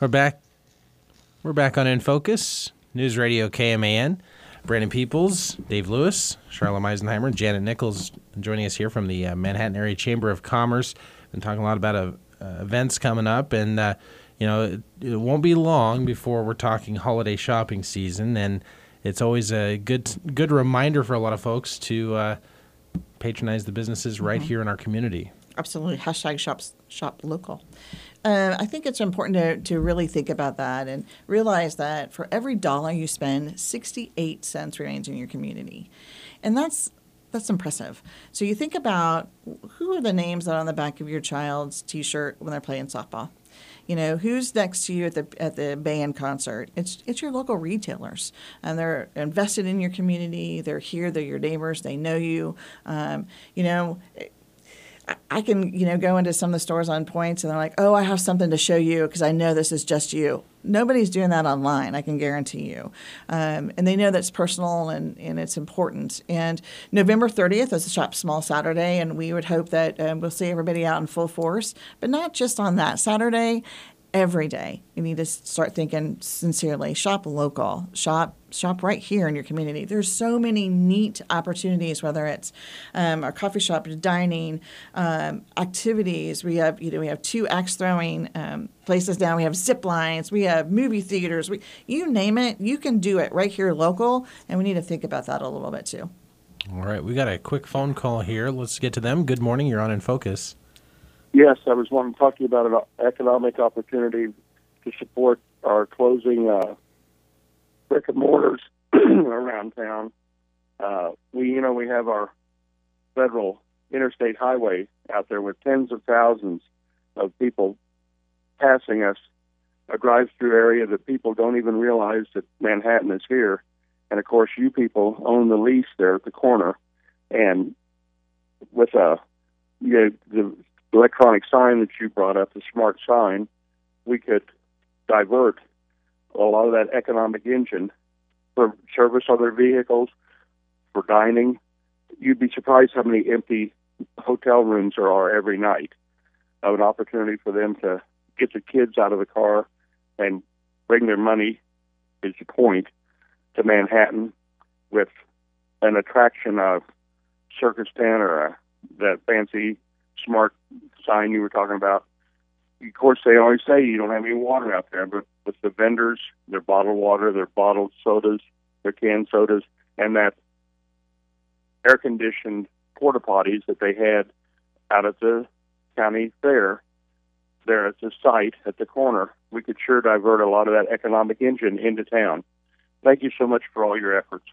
We're back. We're back on In Focus, News Radio KMAN. Brandon Peoples, Dave Lewis, Charlotte Meisenheimer, and Janet Nichols joining us here from the Manhattan Area Chamber of Commerce. Been talking a lot about events coming up, and it won't be long before we're talking holiday shopping season, and it's always a good reminder for a lot of folks to patronize the businesses right here in our community. Absolutely. Hashtag shop local. I think it's important to really think about that and realize that for every dollar you spend, 68 cents remains in your community. And that's impressive. So you think about who are the names that are on the back of your child's T-shirt when they're playing softball. You know, who's next to you at the band concert? It's your local retailers, and they're invested in your community. They're here. They're your neighbors. They know you. I can, go into some of the stores on points and they're like, oh, I have something to show you because I know this is just you. Nobody's doing that online, I can guarantee you. And they know that's personal and it's important. And November 30th is Shop Small Saturday, and we would hope that we'll see everybody out in full force, but not just on that Saturday. Every day, you need to start thinking sincerely. Shop local. Shop right here in your community. There's so many neat opportunities, whether it's our coffee shop, dining, activities. We have 2 axe throwing places down. We have zip lines. We have movie theaters. You name it, you can do it right here local, and we need to think about that a little bit too. All right, we got a quick phone call here. Let's get to them. Good morning. You're on In Focus. Yes, I was wanting to talk to you about an economic opportunity to support our closing brick and mortars around town. We have our federal interstate highway out there with tens of thousands of people passing us, a drive-through area that people don't even realize that Manhattan is here. And, of course, you people own the lease there at the corner. And with the electronic sign that you brought up, the smart sign, we could divert a lot of that economic engine for service other vehicles, for dining. You'd be surprised how many empty hotel rooms there are every night. Of an opportunity for them to get the kids out of the car and bring their money, is the point, to Manhattan with an attraction of Circus Tent or that fancy smart sign you were talking about. Of course, they always say you don't have any water out there, but with the vendors, their bottled water, their bottled sodas, their canned sodas, and that air-conditioned porta potties that they had out at the county fair there at the site at the corner, we could sure divert a lot of that economic engine into town. Thank you so much for all your efforts.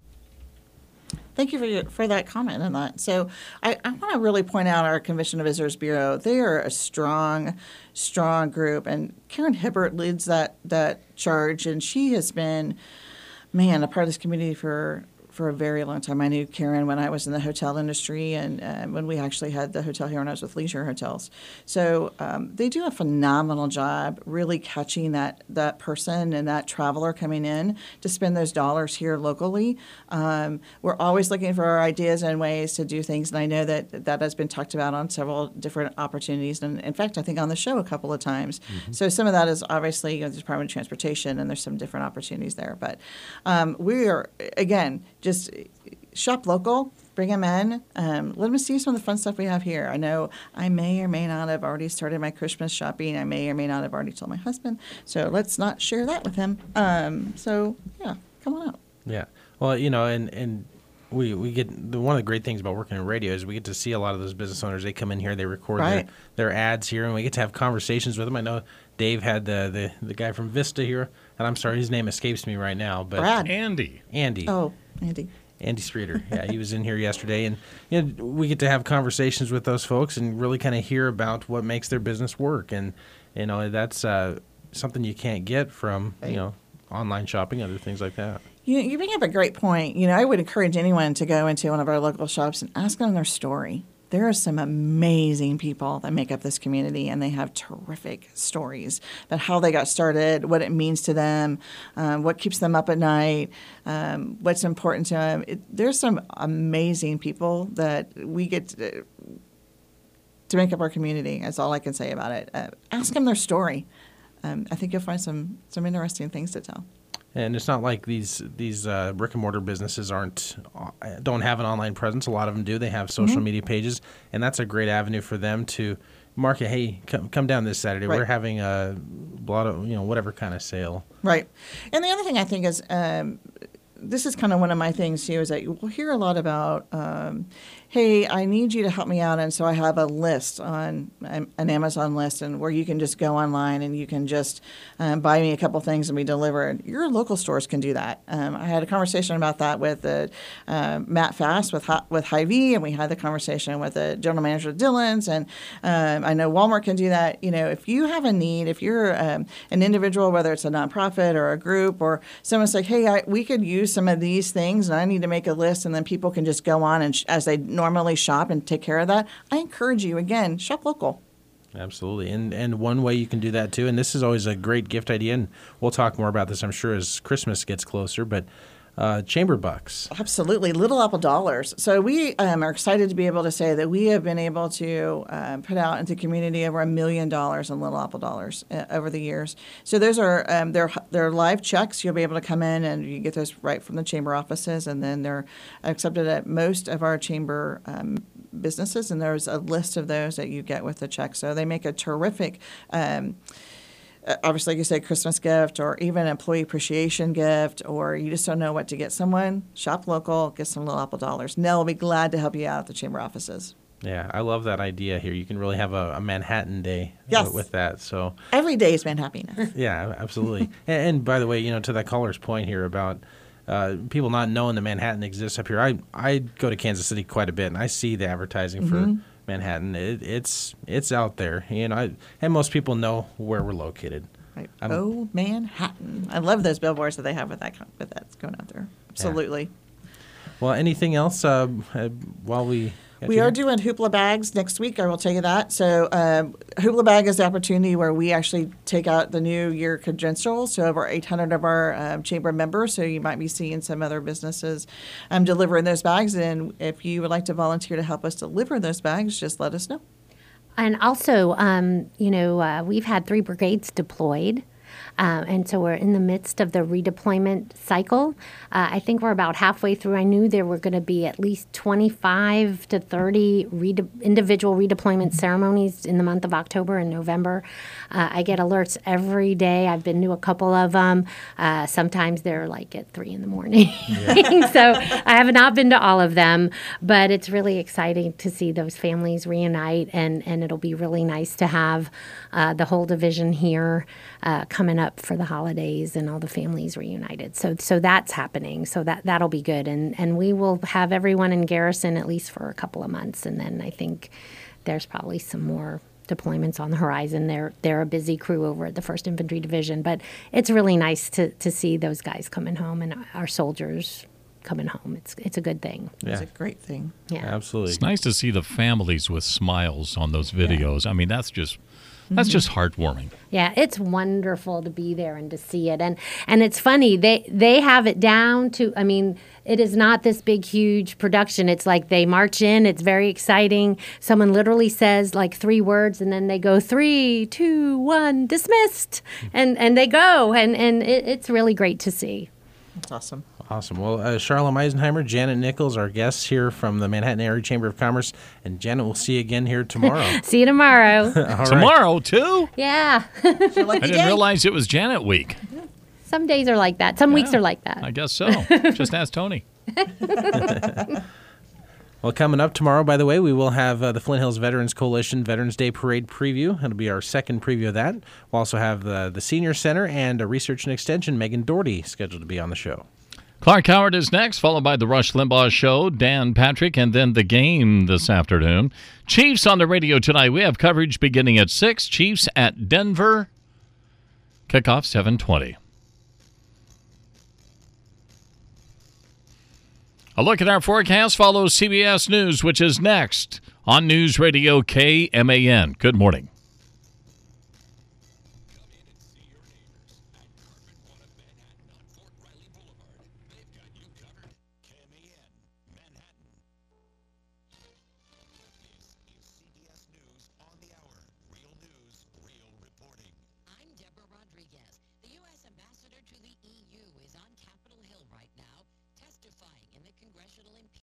Thank you for that comment on that. So I want to really point out our Convention and Visitors Bureau. They are a strong group, and Karen Hibbert leads that charge, and she has been, a part of this community for a very long time. I knew Karen when I was in the hotel industry and when we actually had the hotel here when I was with Leisure Hotels. So they do a phenomenal job really catching that person and that traveler coming in to spend those dollars here locally. We're always looking for our ideas and ways to do things, and I know that has been talked about on several different opportunities, and in fact, I think on the show a couple of times. Mm-hmm. So some of that is obviously the Department of Transportation, and there's some different opportunities there. But we are, again, just shop local, bring them in, let them see some of the fun stuff we have here. I know I may or may not have already started my Christmas shopping. I may or may not have already told my husband. So let's not share that with him. So, yeah, come on out. Yeah. Well, and we get one of the great things about working in radio is we get to see a lot of those business owners. They come in here, they record their ads here, and we get to have conversations with them. I know Dave had the guy from Vista here, and I'm sorry, his name escapes me right now. But Brad. Andy. Oh, Andy. Andy Streeter. Yeah, he was in here yesterday. And we get to have conversations with those folks and really kind of hear about what makes their business work. And, that's something you can't get from, online shopping, other things like that. You bring up a great point. I would encourage anyone to go into one of our local shops and ask them their story. There are some amazing people that make up this community, and they have terrific stories about how they got started, what it means to them, what keeps them up at night, what's important to them. There's some amazing people that we get to make up our community. That's all I can say about it. Ask them their story. I think you'll find some interesting things to tell. And it's not like these brick and mortar businesses don't have an online presence. A lot of them do. They have social media pages, and that's a great avenue for them to market. Hey, come down this Saturday. Right. We're having a lot of whatever kind of sale. Right. And the other thing I think is this is kind of one of my things too, is that we'll hear a lot about, hey, I need you to help me out. And so I have a list an Amazon list, and where you can just go online and you can just buy me a couple things and be delivered. Your local stores can do that. I had a conversation about that with Matt Fast with Hy-Vee, and we had the conversation with the general manager of Dillon's, and I know Walmart can do that. If you have a need, if you're an individual, whether it's a nonprofit or a group, or someone's like, hey, we could use some of these things, and I need to make a list, and then people can just go on and as they normally shop and take care of that. I encourage you, again, shop local. Absolutely. And one way you can do that too, and this is always a great gift idea, and we'll talk more about this, I'm sure, as Christmas gets closer, but chamber bucks. Absolutely. Little Apple dollars. So we are excited to be able to say that we have been able to put out into community over $1 million in Little Apple dollars over the years. So those are they're live checks. You'll be able to come in and you get those right from the chamber offices, and then they're accepted at most of our chamber businesses, and there's a list of those that you get with the check. So they make a terrific obviously, like you said, Christmas gift, or even employee appreciation gift, or you just don't know what to get someone, shop local, get some Little Apple dollars. Nell will be glad to help you out at the chamber offices. Yeah, I love that idea here. You can really have a Manhattan Day with that. So every day is Manhattan. Yeah, absolutely. and by the way, to that caller's point here about people not knowing that Manhattan exists up here, I go to Kansas City quite a bit, and I see the advertising for Manhattan. It's out there, and most people know where we're located. Right. Manhattan. I love those billboards that they have with that's going out there. Absolutely. Yeah. Well, anything else while we We are doing Hoopla Bags next week, I will tell you that. So Hoopla Bag is the opportunity where we actually take out the new year credentials. So over 800 of our chamber members, so you might be seeing some other businesses delivering those bags. And if you would like to volunteer to help us deliver those bags, just let us know. And also, we've had 3 brigades deployed. And so we're in the midst of the redeployment cycle. I think we're about halfway through. I knew there were going to be at least 25 to 30 individual redeployment ceremonies in the month of October and November. I get alerts every day. I've been to a couple of them. Sometimes they're like at 3 in the morning. Yeah. So I have not been to all of them, but it's really exciting to see those families reunite, and it'll be really nice to have the whole division here coming up for the holidays and all the families reunited. So that's happening. So that'll be good. And we will have everyone in garrison at least for a couple of months. And then I think there's probably some more deployments on the horizon. They're a busy crew over at the 1st Infantry Division. But it's really nice to see those guys coming home and our soldiers coming home. It's a good thing. Yeah. It's a great thing. Yeah, absolutely. It's nice to see the families with smiles on those videos. Yeah. I mean, that's just heartwarming. Yeah, it's wonderful to be there and to see it. And it's funny, they have it down to, it is not this big, huge production. It's like they march in, it's very exciting. Someone literally says like 3 words, and then they go 3, 2, 1, dismissed. And they go, and it's really great to see. That's awesome. Awesome. Well, Charla Meisenheimer, Janet Nichols, our guests here from the Manhattan Area Chamber of Commerce. And Janet, we'll see you again here tomorrow. See you tomorrow. Tomorrow, too? Yeah. I didn't realize it was Janet week. Some days are like that. Some weeks are like that. I guess so. Just ask Tony. Well, coming up tomorrow, by the way, we will have the Flint Hills Veterans Coalition Veterans Day Parade preview. It'll be our second preview of that. We'll also have the Senior Center and Research and Extension, Megan Doherty, scheduled to be on the show. Clark Howard is next, followed by the Rush Limbaugh Show, Dan Patrick, and then the game this afternoon. Chiefs on the radio tonight. We have coverage beginning at 6. Chiefs at Denver. Kickoff 7:20. A look at our forecast follows CBS News, which is next on News Radio KMAN. Good morning.